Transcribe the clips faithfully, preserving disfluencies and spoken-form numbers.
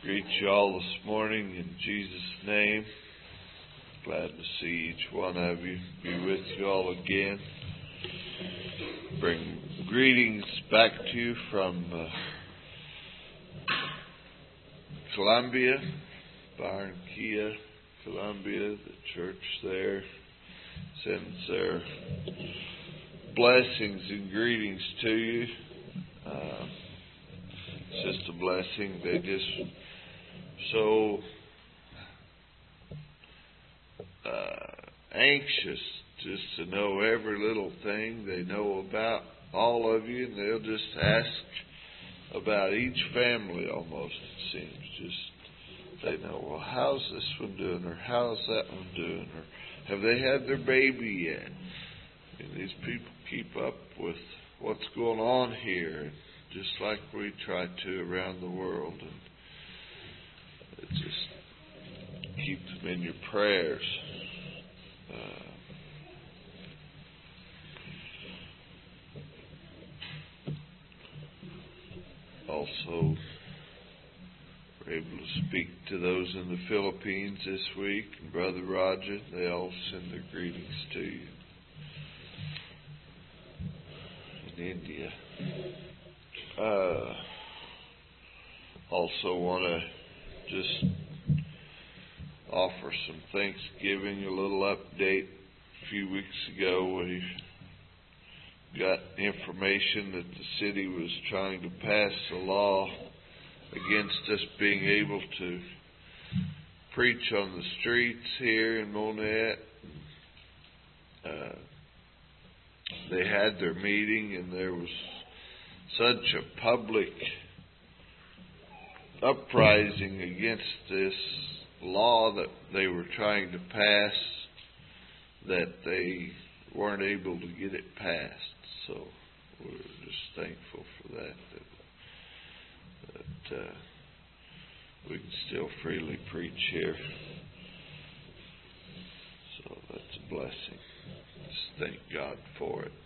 Greet you all this morning in Jesus' name. Glad to see each one of you. Be with you all again. Bring greetings back to you from uh, Columbia, Barranquilla, Columbia. The church there sends their blessings and greetings to you. Uh, it's just a blessing. They just so uh, anxious just to know every little thing they know about all of you, and they'll just ask about each family almost, it seems. Just they know, well, how's this one doing, or how's that one doing, or have they had their baby yet? And these people keep up with what's going on here, just like we try to around the world. And it just keep them in your prayers. Uh, also, we're able to speak to those in the Philippines this week. And Brother Roger, they all send their greetings to you. In India. Uh, also want to just offer some Thanksgiving, a little update. A few weeks ago, we got information that the city was trying to pass a law against us being able to preach on the streets here in Monette. Uh, they had their meeting, and there was such a public uprising against this law that they were trying to pass that they weren't able to get it passed. So we're just thankful for that, that, that uh, we can still freely preach here. So that's a blessing. Just thank God for it.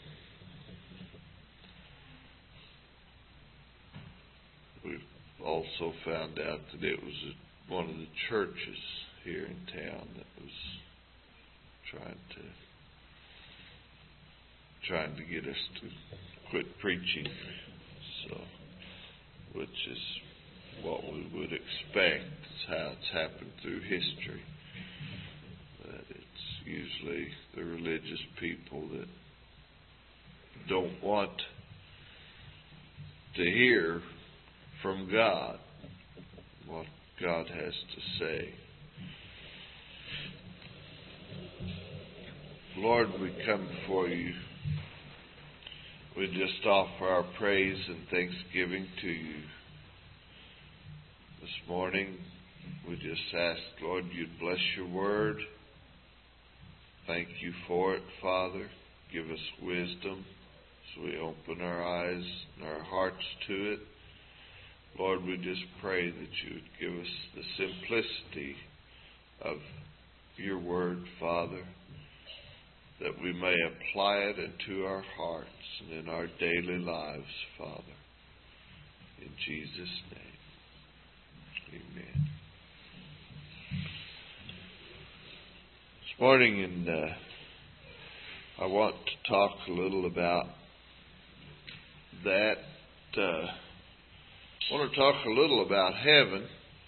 We've also found out that it was one of the churches here in town that was trying to trying to get us to quit preaching. So, which is what we would expect. It's how it's happened through history. That it's usually the religious people that don't want to hear from God what God has to say. Lord, we come before you. We just offer our praise and thanksgiving to you. This morning, we just ask, Lord, you'd bless your word. Thank you for it, Father. Give us wisdom as we open our eyes and our hearts to it. Lord, we just pray that you would give us the simplicity of your word, Father, that we may apply it into our hearts and in our daily lives, Father. In Jesus' name, amen. This morning, and uh, I want to talk a little about that. Uh, I want to talk a little about heaven.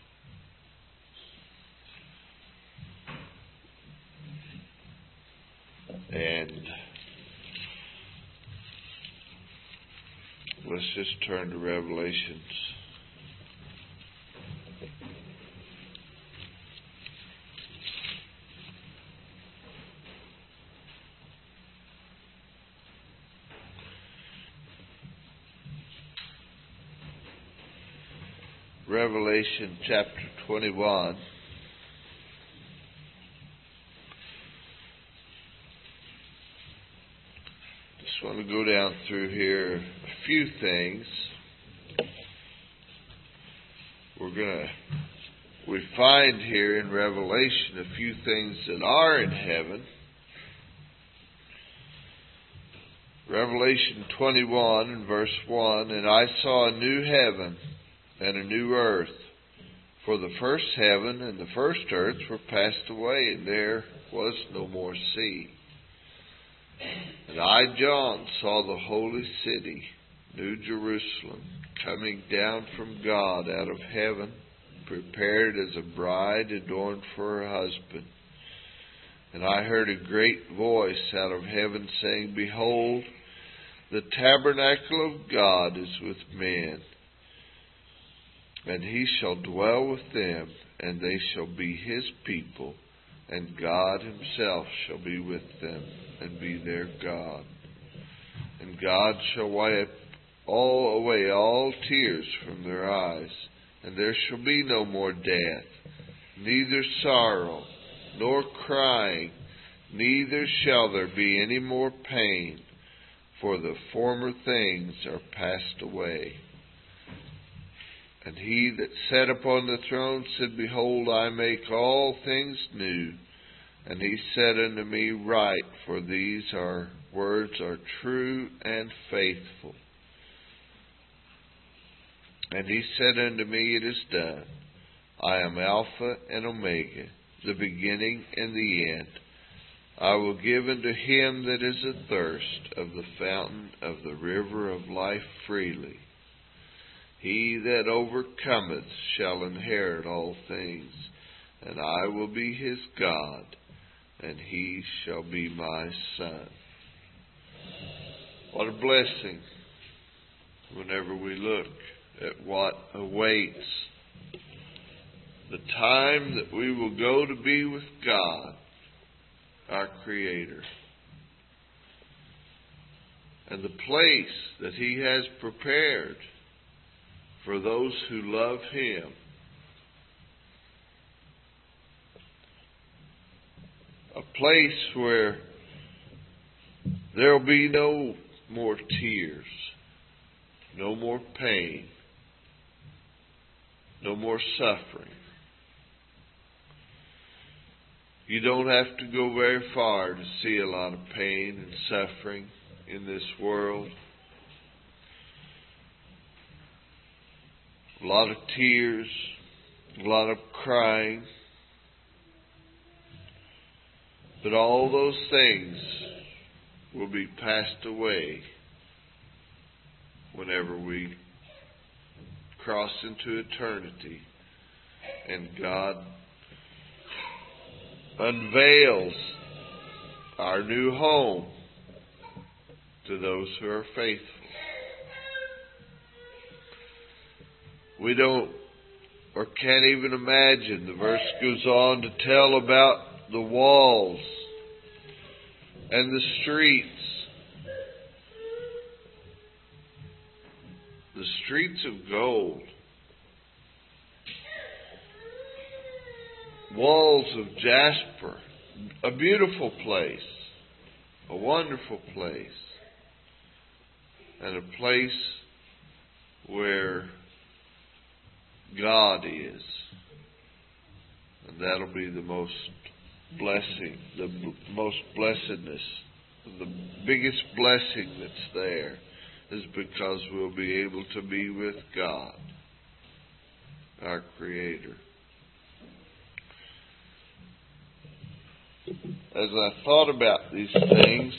And let's just turn to Revelations. Revelation chapter twenty-one. Just want to go down through here a few things. We're going to, we find here in Revelation a few things that are in heaven. Revelation twenty-one and verse one, and I saw a new heaven and a new earth, For the first heaven and the first earth were passed away, and there was no more sea. And I, John, saw the holy city, New Jerusalem, coming down from God out of heaven, prepared as a bride adorned for her husband. And I heard a great voice out of heaven saying, Behold, the tabernacle of God is with men, and he shall dwell with them, and they shall be his people, and God himself shall be with them, and be their God. And God shall wipe all away all tears from their eyes, and there shall be no more death, neither sorrow, nor crying, neither shall there be any more pain, for the former things are passed away. And he that sat upon the throne said, Behold, I make all things new. And he said unto me, Write, for these are words are true and faithful. And he said unto me, It is done. I am Alpha and Omega, the beginning and the end. I will give unto him that is athirst of the fountain of the river of life freely. He that overcometh shall inherit all things, and I will be his God, and he shall be my son. What a blessing whenever we look at what awaits. The time that we will go to be with God, our Creator. And the place that he has prepared for those who love him. A place where there will be no more tears, no more pain, no more suffering. You don't have to go very far to see a lot of pain and suffering in this world. A lot of tears, a lot of crying. But all those things will be passed away whenever we cross into eternity and God unveils our new home to those who are faithful. We don't or can't even imagine. The verse goes on to tell about the walls and the streets. The streets of gold. Walls of jasper. A beautiful place. A wonderful place. And a place where God is. And that'll be the most blessing, the b- most blessedness. The biggest blessing that's there is because we'll be able to be with God, our Creator. As I thought about these things,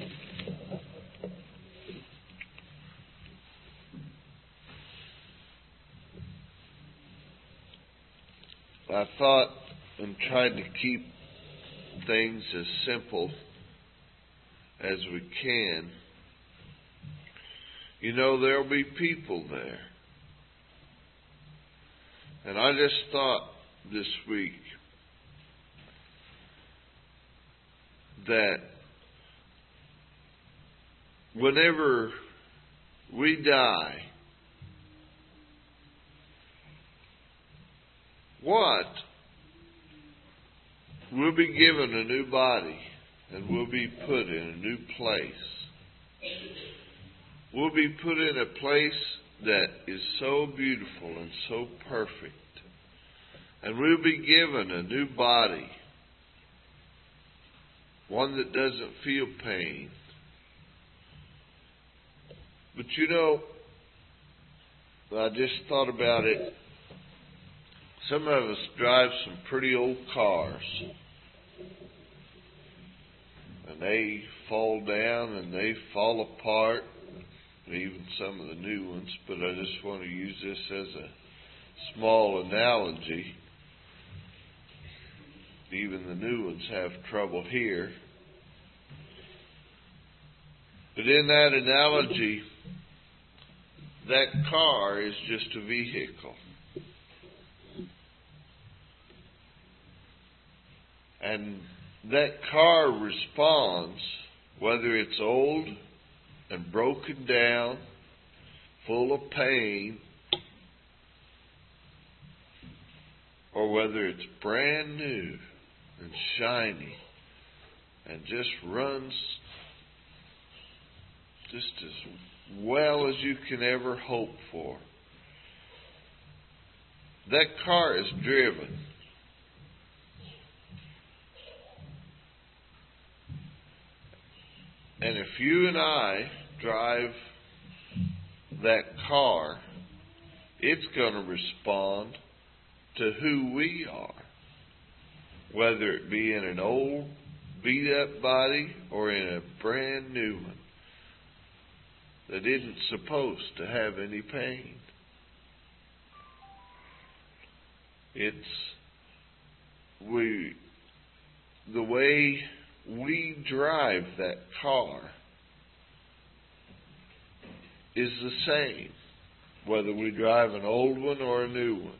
I thought and tried to keep things as simple as we can. You know, there'll be people there. And I just thought this week that whenever we die, what? We'll be given a new body, and we'll be put in a new place. We'll be put in a place that is so beautiful and so perfect. And we'll be given a new body, one that doesn't feel pain. But you know, I just thought about it. Some of us drive some pretty old cars, and they fall down and they fall apart, even some of the new ones, but I just want to use this as a small analogy. Even the new ones have trouble here. But in that analogy, that car is just a vehicle. And that car responds, whether it's old and broken down, full of pain, or whether it's brand new and shiny and just runs just as well as you can ever hope for. That car is driven. And if you and I drive that car, it's going to respond to who we are, whether it be in an old, beat-up body or in a brand new one that isn't supposed to have any pain. It's we the way we drive that car is the same, whether we drive an old one or a new one.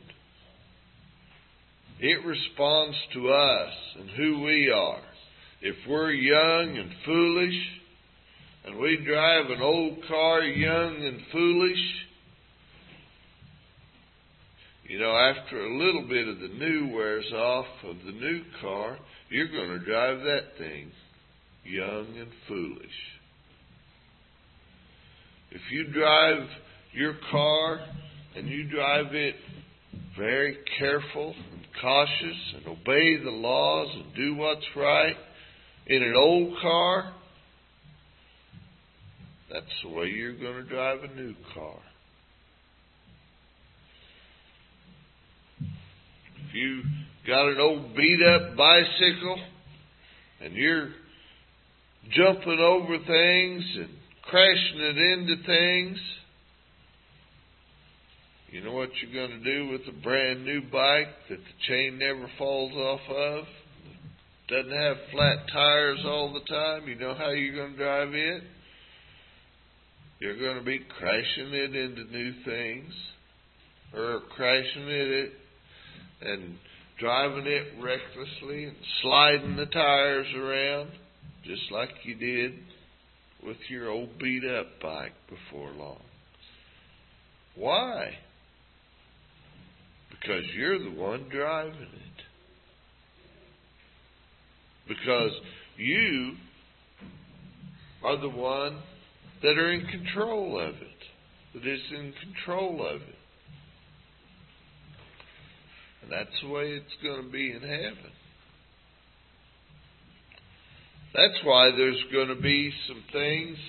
It responds to us and who we are. If we're young and foolish, and we drive an old car young and foolish, you know, after a little bit of the new wears off of the new car, you're going to drive that thing young and foolish. If you drive your car and you drive it very careful and cautious and obey the laws and do what's right in an old car, that's the way you're going to drive a new car. If you got an old beat-up bicycle and you're jumping over things and crashing it into things, you know what you're going to do with a brand new bike that the chain never falls off of, doesn't have flat tires all the time? You know how you're going to drive it? You're going to be crashing it into new things, or crashing it and driving it recklessly and sliding the tires around, just like you did with your old beat-up bike before long. Why? Because you're the one driving it. Because you are the one that are in control of it, that is in control of it. And that's the way it's going to be in heaven. That's why there's going to be some things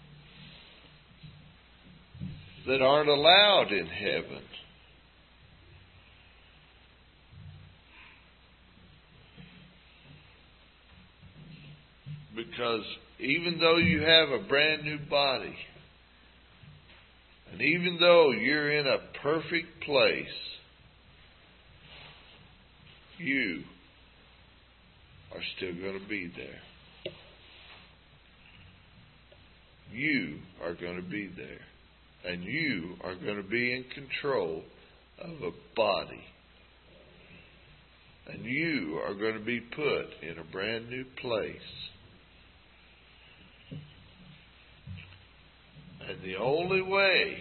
that aren't allowed in heaven. Because even though you have a brand new body, and even though you're in a perfect place, you are still going to be there. You are going to be there. And you are going to be in control of a body. And you are going to be put in a brand new place. And the only way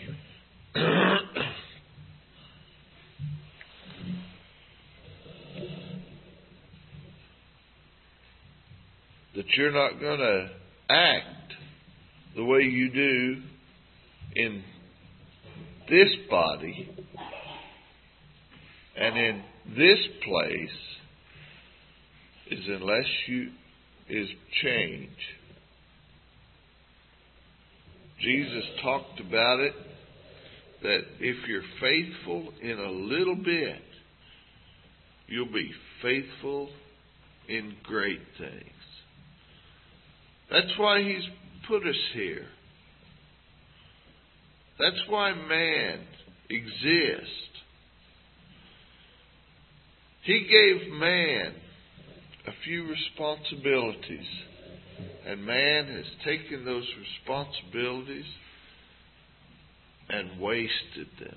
that you're not going to act the way you do in this body and in this place is unless you is change. Jesus talked about it, that if you're faithful in a little bit, you'll be faithful in great things. That's why He's put us here. That's why man exists. He gave man a few responsibilities, and man has taken those responsibilities and wasted them.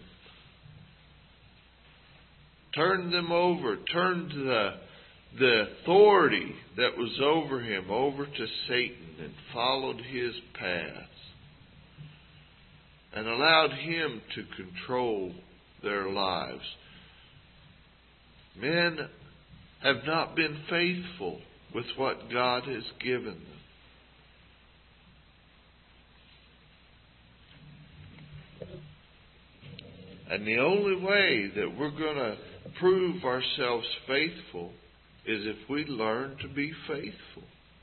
Turned them over, turned the, the authority that was over him over to Satan and followed his paths and allowed him to control their lives. Men have not been faithful with what God has given them. And the only way that we're going to prove ourselves faithful is if we learn to be faithful.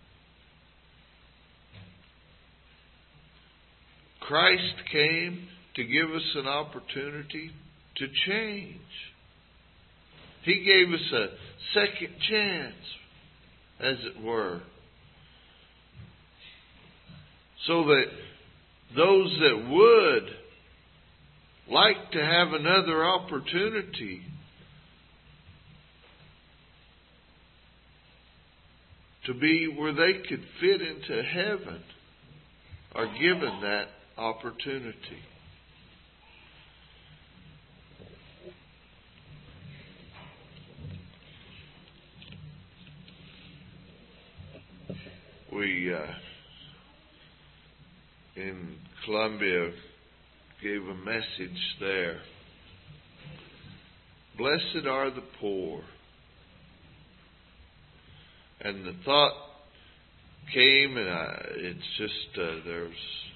Christ came to give us an opportunity to change. He gave us a second chance, as it were, so that those that would like to have another opportunity to be where they could fit into heaven are given that opportunity. We, uh, in Columbia, gave a message there. Blessed are the poor. And the thought came, and I, it's just, uh, there's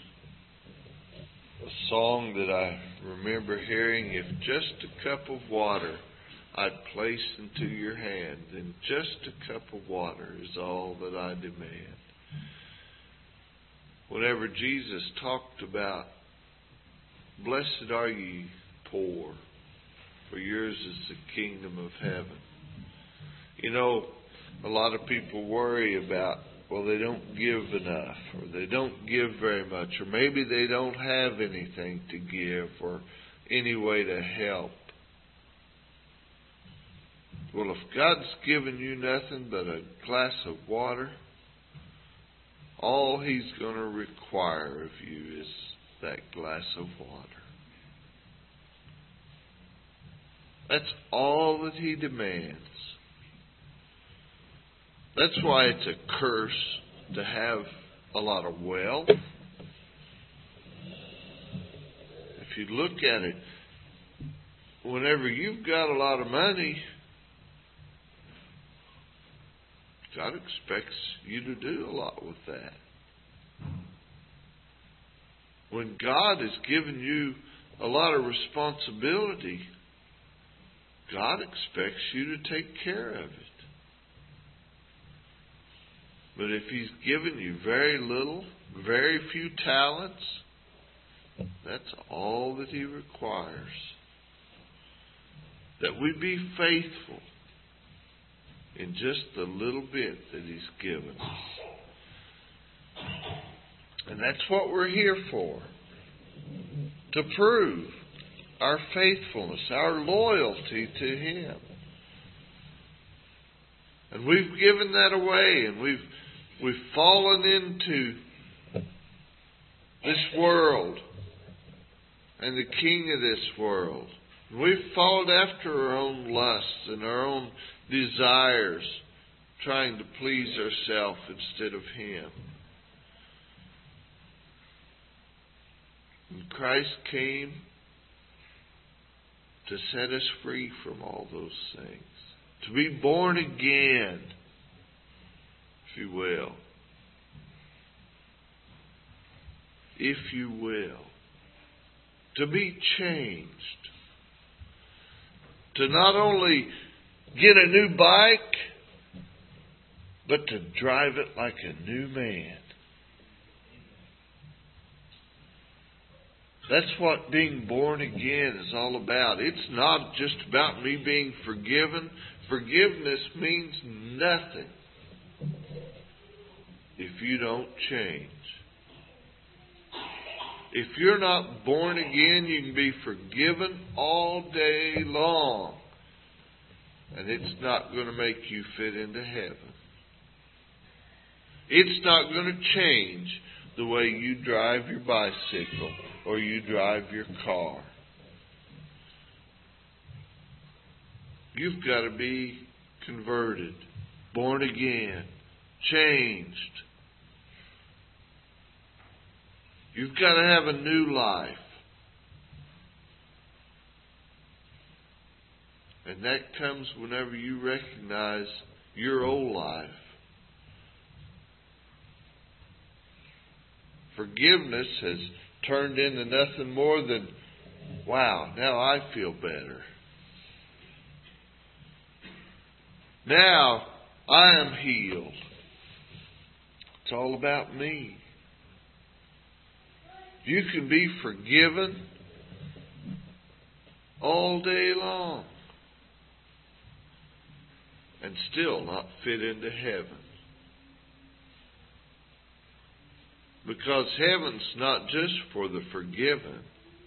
a song that I remember hearing. If just a cup of water I'd place into your hand, then just a cup of water is all that I demand. Whenever Jesus talked about, blessed are ye poor, for yours is the kingdom of heaven. You know, a lot of people worry about, well, they don't give enough, or they don't give very much, or maybe they don't have anything to give, or any way to help. Well, if God's given you nothing but a glass of water, all He's going to require of you is that glass of water. That's all that He demands. That's why it's a curse to have a lot of wealth. If you look at it, whenever you've got a lot of money, God expects you to do a lot with that. When God has given you a lot of responsibility, God expects you to take care of it. But if He's given you very little, very few talents, that's all that He requires. That we be faithful in just the little bit that He's given us. And that's what we're here for. To prove our faithfulness, our loyalty to Him. And we've given that away, and we've we've fallen into this world and the king of this world. We've followed after our own lusts and our own desires, trying to please ourselves instead of Him. And Christ came to set us free from all those things. To be born again, if you will. If you will. To be changed. To not only get a new bike, but to drive it like a new man. That's what being born again is all about. It's not just about me being forgiven. Forgiveness means nothing if you don't change. If you're not born again, you can be forgiven all day long. And it's not going to make you fit into heaven. It's not going to change the way you drive your bicycle or you drive your car. You've got to be converted, born again, changed. You've got to have a new life. And that comes whenever you recognize your old life. Forgiveness has turned into nothing more than, wow, now I feel better. Now I am healed. It's all about me. You can be forgiven all day long and still not fit into heaven. Because heaven's not just for the forgiven.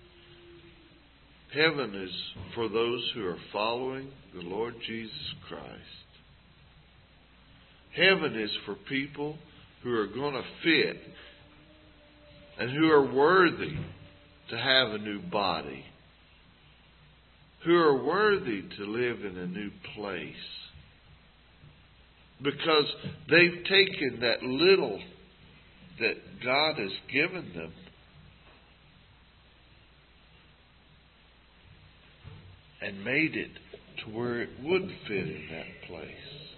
Heaven is for those who are following the Lord Jesus Christ. Heaven is for people who are going to fit and who are worthy to have a new body, who are worthy to live in a new place, because they've taken that little that God has given them and made it to where it would fit in that place.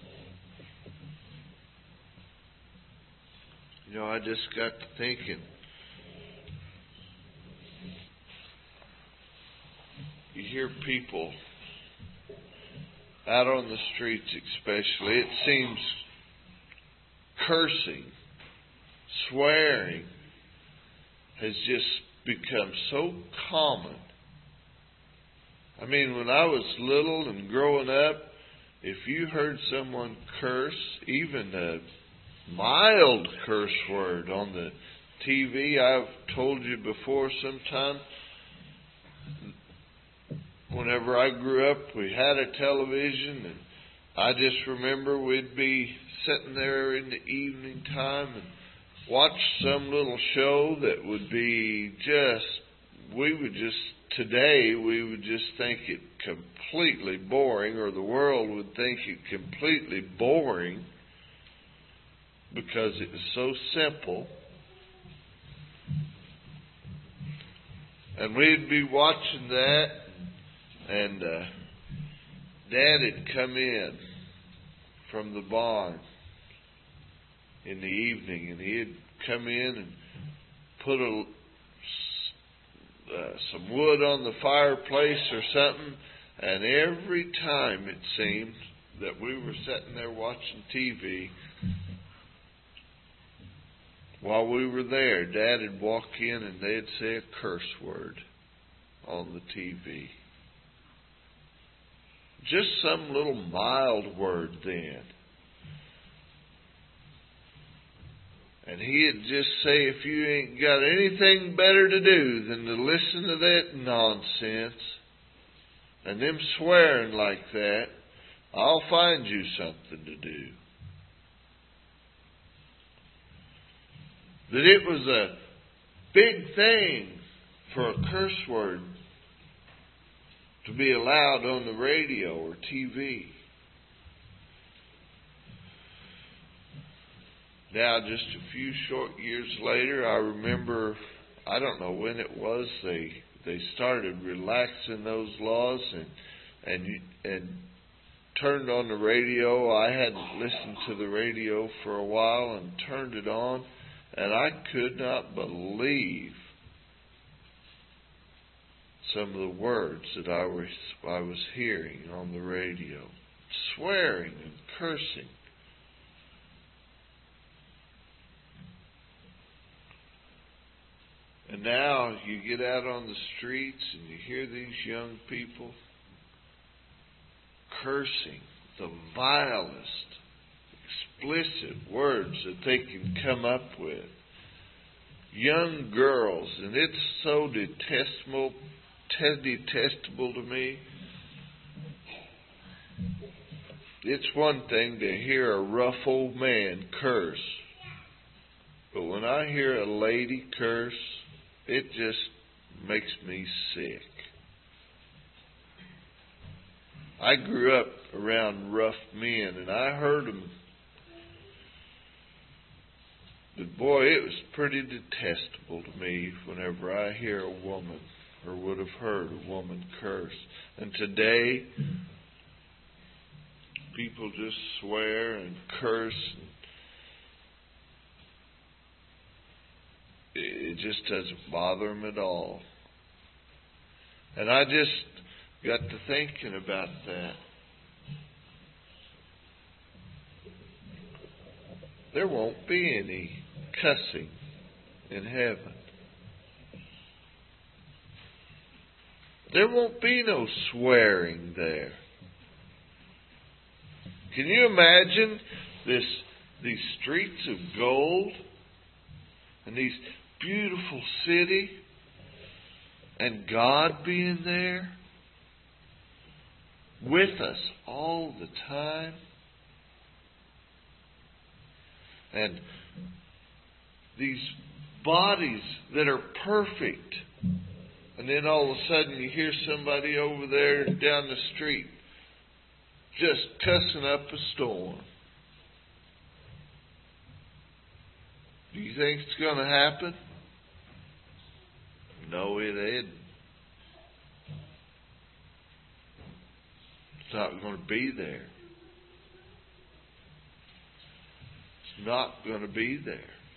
You know, I just got to thinking, you hear people out on the streets especially, it seems cursing, swearing has just become so common. I mean, when I was little and growing up, if you heard someone curse, even a mild curse word on the T V, I've told you before sometime, whenever I grew up, we had a television, and I just remember we'd be sitting there in the evening time and watch some little show that would be just, we would just, today we would just think it completely boring, or the world would think it completely boring because it was so simple. And we'd be watching that, and uh, Dad had come in from the barn in the evening, and he'd come in and put a, uh, some wood on the fireplace or something, and every time it seemed that we were sitting there watching T V, while we were there, Dad would walk in and they'd say a curse word on the T V. Just some little mild word then. And he'd just say, if you ain't got anything better to do than to listen to that nonsense and them swearing like that, I'll find you something to do. That it was a big thing for a curse word to be allowed on the radio or T V. Now, just a few short years later, I remember, I don't know when it was, they they started relaxing those laws and and and turned on the radio. I hadn't listened to the radio for a while and turned it on, and I could not believe some of the words that I was I was hearing on the radio, swearing and cursing. And now you get out on the streets and you hear these young people cursing the vilest, explicit words that they can come up with. Young girls, and it's so detestable, detestable to me. It's one thing to hear a rough old man curse, but when I hear a lady curse, it just makes me sick. I grew up around rough men, and I heard them. But boy, it was pretty detestable to me whenever I hear a woman, or would have heard a woman curse. And today, people just swear and curse. It just doesn't bother them at all. And I just got to thinking about that. There won't be any cussing in heaven. There won't be no swearing there. Can you imagine this, these streets of gold and these beautiful city and God being there with us all the time? And these bodies that are perfect. And then all of a sudden you hear somebody over there down the street just cussing up a storm. Do you think it's going to happen? No, it isn't. It's not going to be there. It's not going to be there.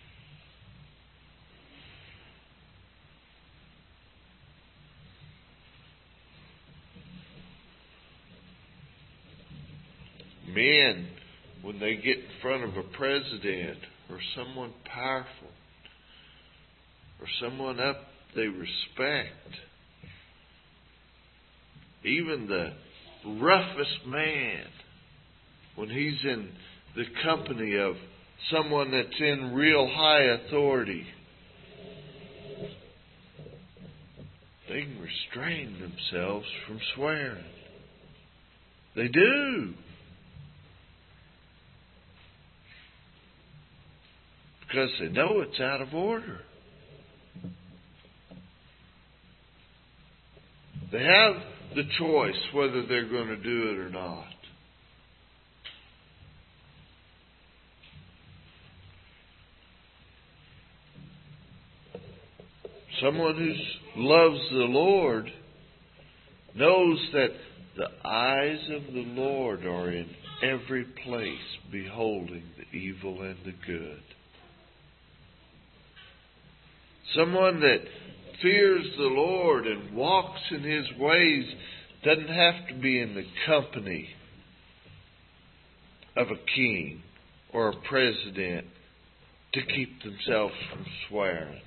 Men, when they get in front of a president or someone powerful or someone up they respect, even the roughest man, when he's in the company of someone that's in real high authority, they can restrain themselves from swearing. They do. Because they know it's out of order. They have the choice whether they're going to do it or not. Someone who loves the Lord knows that the eyes of the Lord are in every place, beholding the evil and the good. Someone that fears the Lord and walks in His ways doesn't have to be in the company of a king or a president to keep themselves from swearing.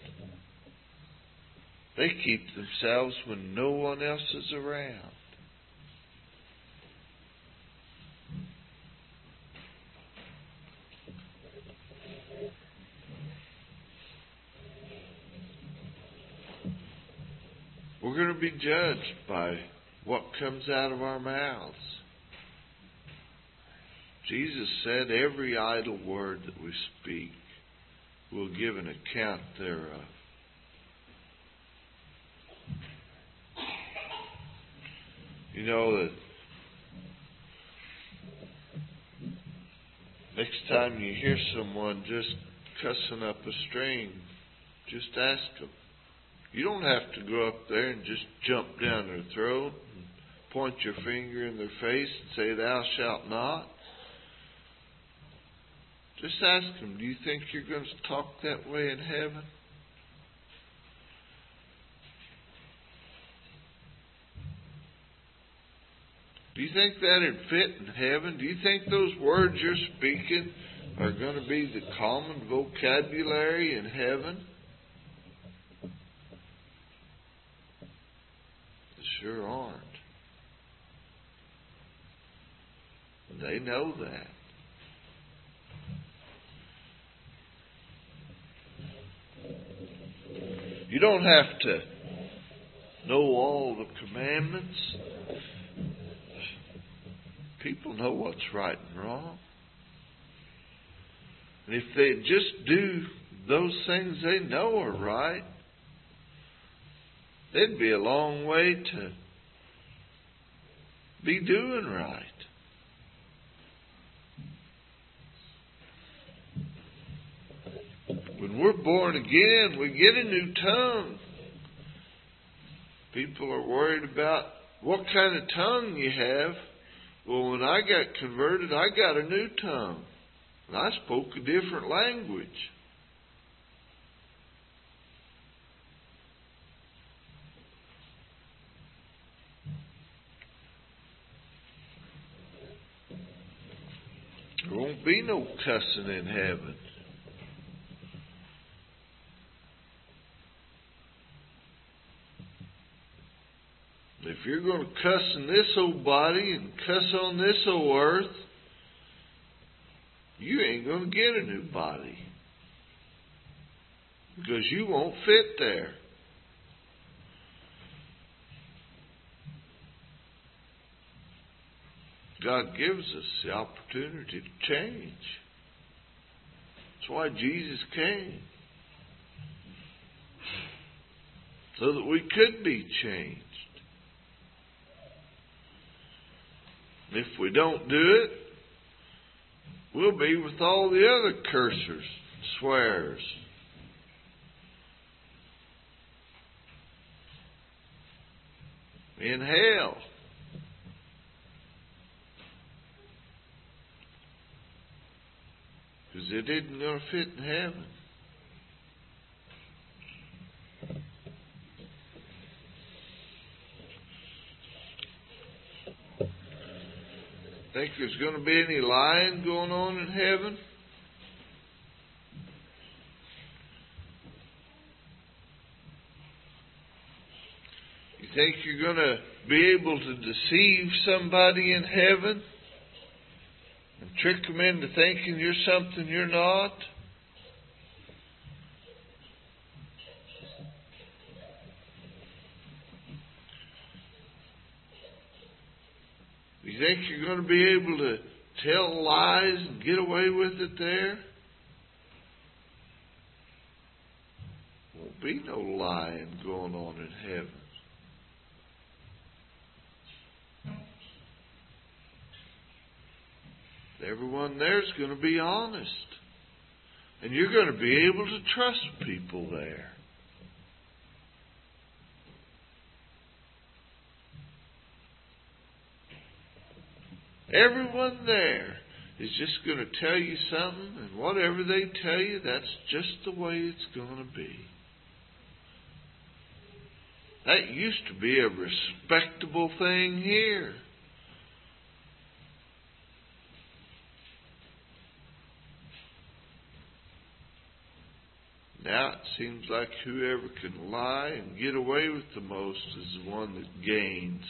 They keep themselves when no one else is around. We're going to be judged by what comes out of our mouths. Jesus said every idle word that we speak will give an account thereof. You know that next time you hear someone just cussing up a string, just ask them. You don't have to go up there and just jump down their throat and point your finger in their face and say, "Thou shalt not." Just ask them, do you think you're going to talk that way in heaven? Do you think that'd fit in heaven? Do you think those words you're speaking are going to be the common vocabulary in heaven? They sure aren't. They know that. You don't have to know all the commandments. People know what's right and wrong. And if they just do those things they know are right, they'd be a long way to be doing right. When we're born again, we get a new tongue. People are worried about what kind of tongue you have. Well, when I got converted, I got a new tongue. And I spoke a different language. There won't be no cussing in heaven. If you're going to cuss in this old body and cuss on this old earth, you ain't going to get a new body. Because you won't fit there. God gives us the opportunity to change. That's why Jesus came. So that we could be changed. If we don't do it, we'll be with all the other cursers, swearers. In hell. Because it isn't going to fit in heaven. Think there's going to be any lying going on in heaven? You think you're going to be able to deceive somebody in heaven and trick them into thinking you're something you're not? You think you're going to be able to tell lies and get away with it there? Won't be no lying going on in heaven. Everyone there's going to be honest. And you're going to be able to trust people there. Everyone there is just going to tell you something, and whatever they tell you, that's just the way it's going to be. That used to be a respectable thing here. Now it seems like whoever can lie and get away with the most is the one that gains.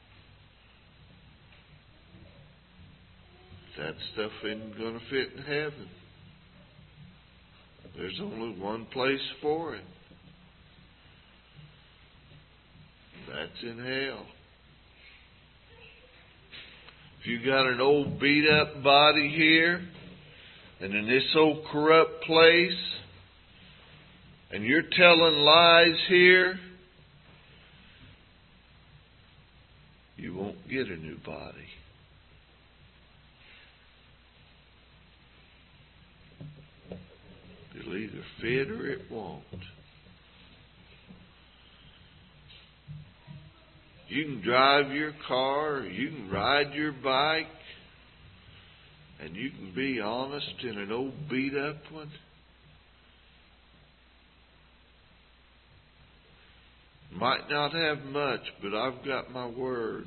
That stuff isn't going to fit in heaven. There's only one place for it. That's in hell. If you got an old beat up body here, and in this old corrupt place, and you're telling lies here, you won't get a new body. It'll either fit or it won't. You can drive your car, or you can ride your bike, and you can be honest in an old beat up one. Might not have much, but I've got my word.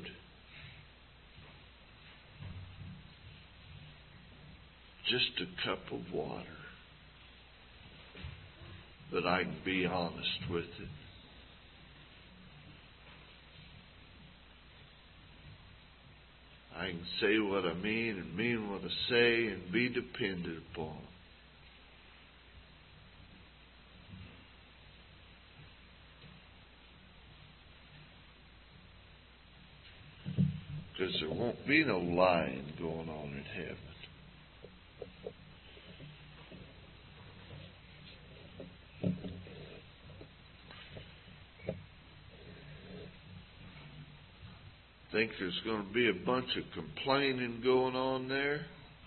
Just a cup of water. But I can be honest with it. I can say what I mean and mean what I say and be depended upon. Because there won't be no lying going on in heaven. Think there's going to be a bunch of complaining going on there?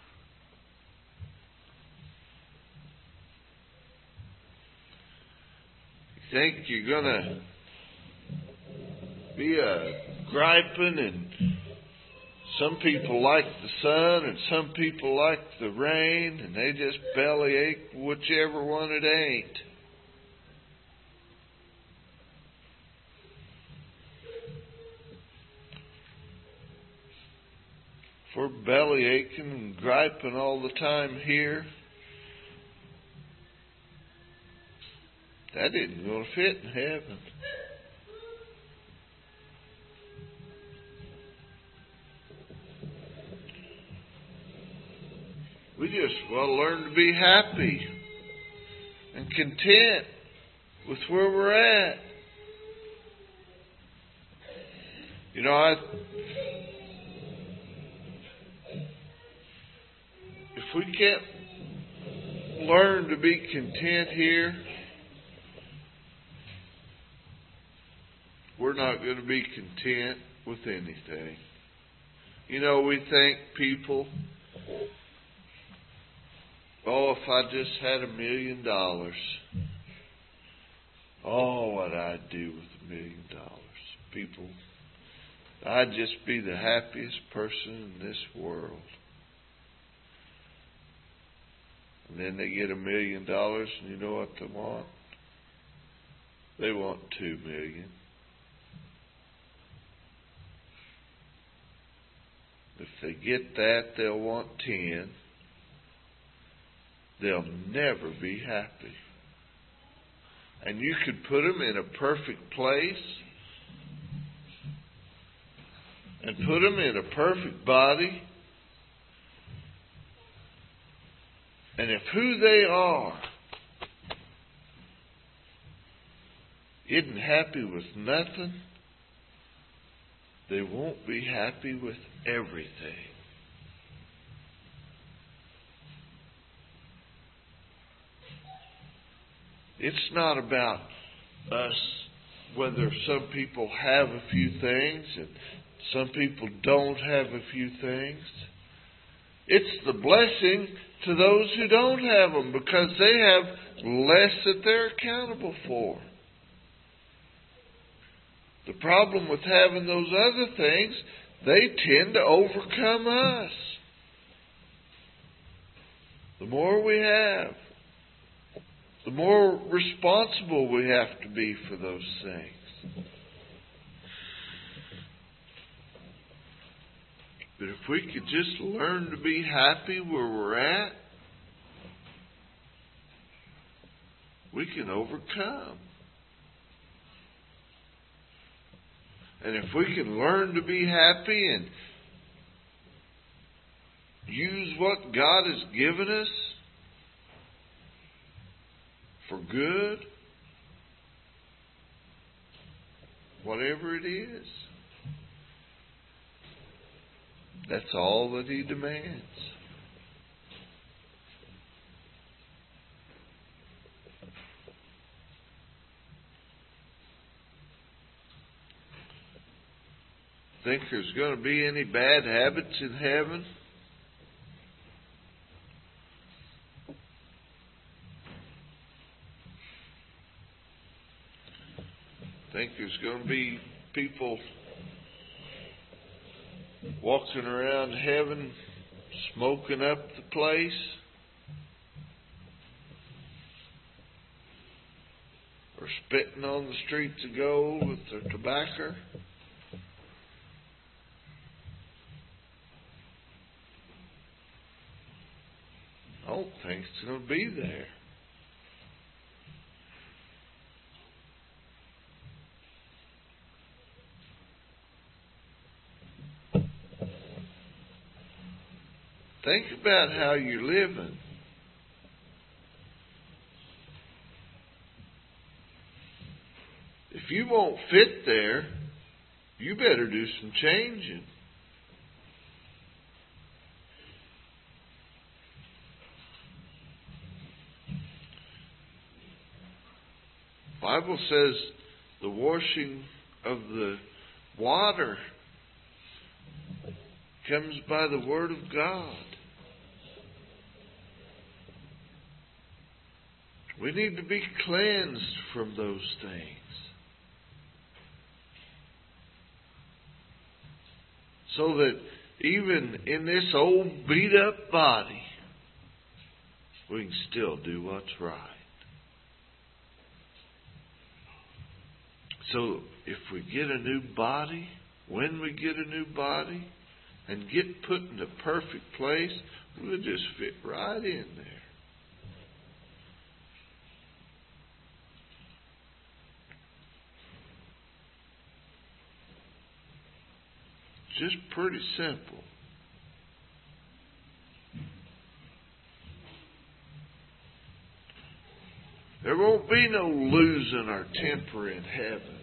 You think you're going to be a griping, and some people like the sun and some people like the rain, and they just bellyache whichever one it ain't? If we're belly aching and griping all the time here, that isn't going to fit in heaven. We just want to learn to be happy and content with where we're at. You know, I... If we can't learn to be content here, we're not going to be content with anything. You know, we think people, oh, if I just had a million dollars, oh, what I'd do with a million dollars. People, I'd just be the happiest person in this world. And then they get a million dollars, and you know what they want? They want two million. If they get that, they'll want ten. They'll never be happy. And you could put them in a perfect place and put them in a perfect body. And if who they are isn't happy with nothing, they won't be happy with everything. It's not about us, whether some people have a few things and some people don't have a few things. It's the blessing to those who don't have them, because they have less that they're accountable for. The problem with having those other things, they tend to overcome us. The more we have, the more responsible we have to be for those things. But if we could just learn to be happy where we're at, we can overcome. And if we can learn to be happy and use what God has given us for good, whatever it is, that's all that He demands. Think there's going to be any bad habits in heaven? Think there's going to be people walking around heaven smoking up the place? Or spitting on the streets of gold with their tobacco? I don't think it's going to be there. Think about how you're living. If you won't fit there, you better do some changing. The Bible says the washing of the water comes by the Word of God. We need to be cleansed from those things. So that even in this old beat up body, we can still do what's right. So if we get a new body, when we get a new body, and get put in the perfect place, we'll just fit right in there. Just pretty simple. There won't be no losing our temper in heaven.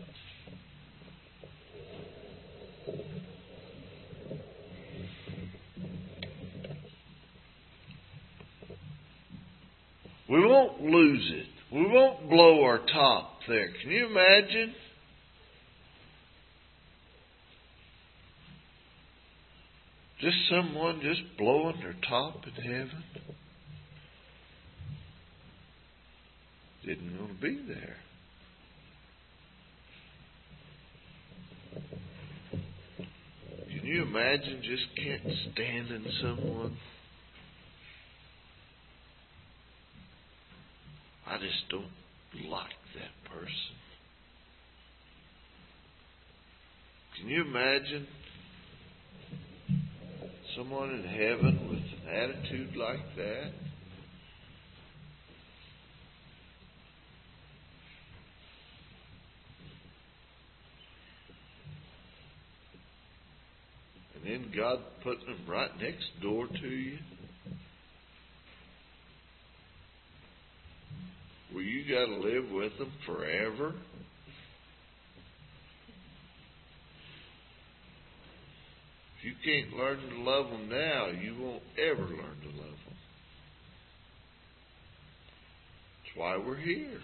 We won't lose it. We won't blow our top there. Can you imagine? Just someone just blowing their top in heaven. Didn't want to be there. Can you imagine just can't standing someone? I just don't like that person. Can you imagine someone in heaven with an attitude like that? And then God putting them right next door to you? Well, you got to live with them forever? If you can't learn to love them now, you won't ever learn to love them. That's why we're here.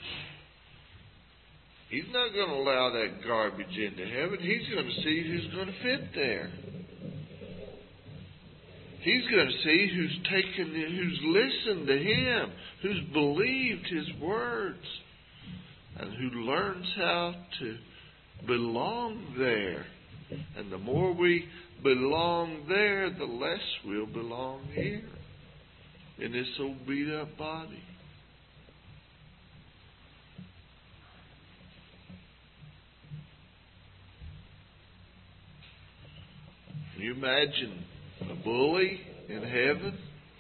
He's not going to allow that garbage into heaven. He's going to see who's going to fit there. He's going to see who's taken, who's listened to Him, who's believed His words, and who learns how to belong there. And the more we belong there, the less we'll belong here in this old beat up body. Can you imagine a bully in heaven?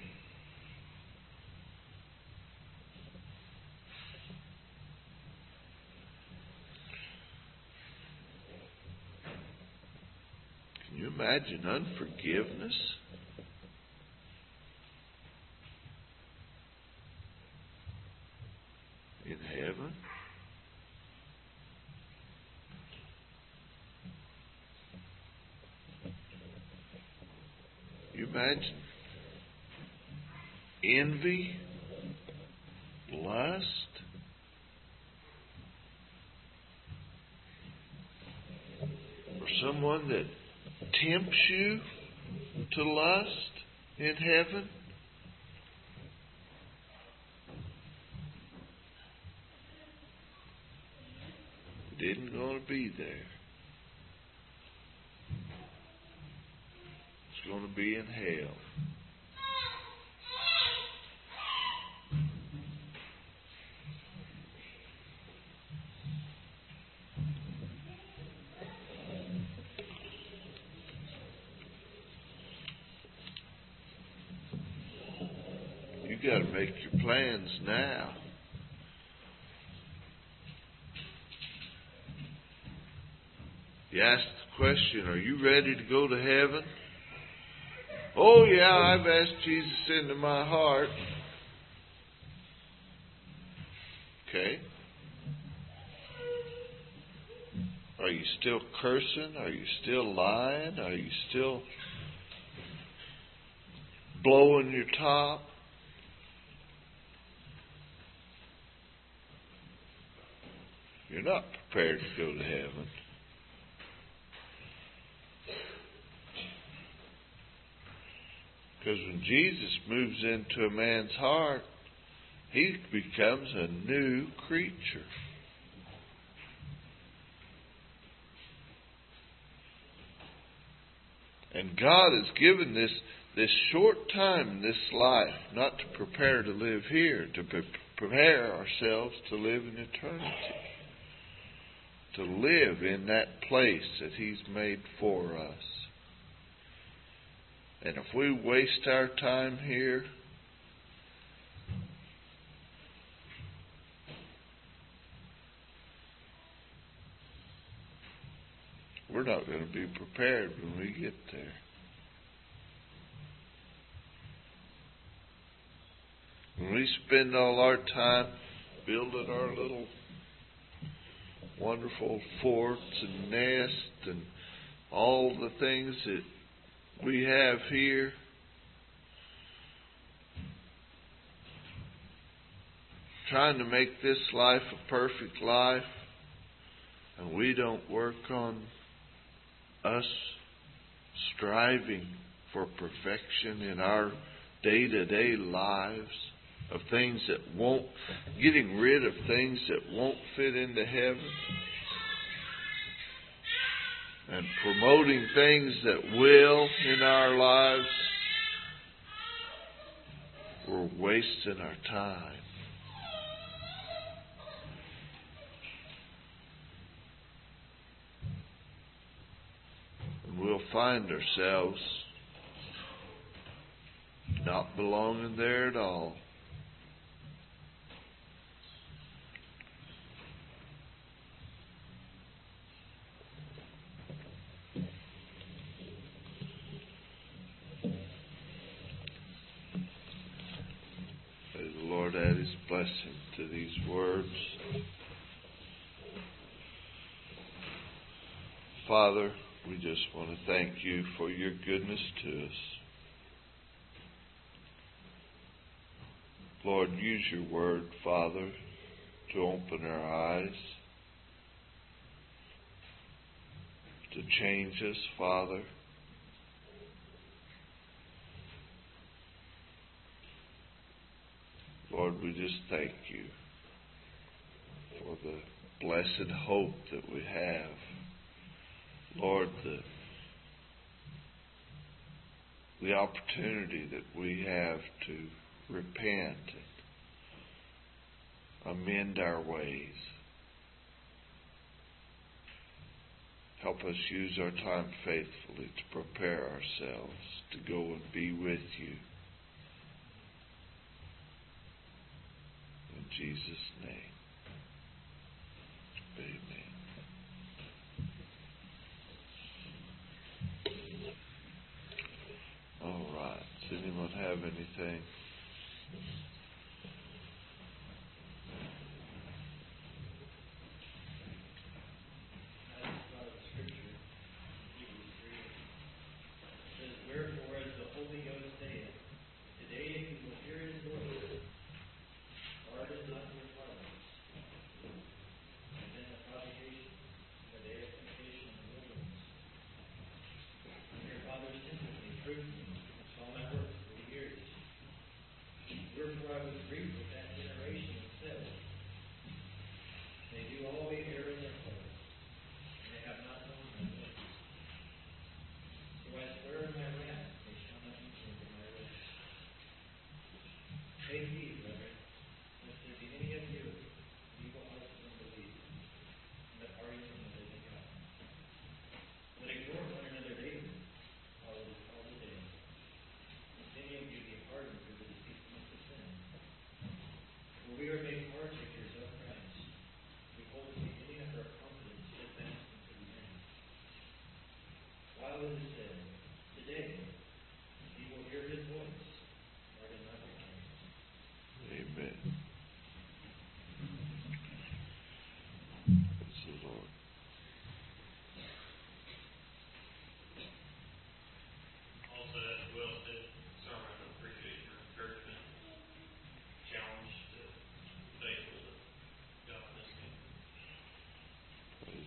Can you imagine unforgiveness? In heaven? Can you imagine envy, lust, or someone that tempts you to lust in heaven? It isn't going to be there. It's going to be in hell. You've got to make your plans now. You ask the question, are you ready to go to heaven? Oh, yeah, I've asked Jesus into my heart. Okay. Are you still cursing? Are you still lying? Are you still blowing your top? You're not prepared to go to heaven. Because when Jesus moves into a man's heart, he becomes a new creature. And God has given this, this short time in this life, not to prepare to live here, to pre- prepare ourselves to live in eternity. To live in that place that He's made for us. And if we waste our time here, we're not going to be prepared when we get there. When we spend all our time building our little wonderful forts and nests and all the things that we have here, trying to make this life a perfect life, and we don't work on us striving for perfection in our day-to-day lives, of things that won't, getting rid of things that won't fit into heaven, and promoting things that will in our lives, we're wasting our time. And we'll find ourselves not belonging there at all. Add His blessing to these words. Father, we just want to thank You for Your goodness to us. Lord, use Your word, Father, to open our eyes, to change us, Father. Lord, we just thank You for the blessed hope that we have. Lord, the, the opportunity that we have to repent and amend our ways. Help us use our time faithfully to prepare ourselves to go and be with You. In Jesus' name, amen. All right. Does anyone have anything?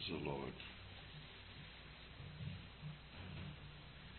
the Lord.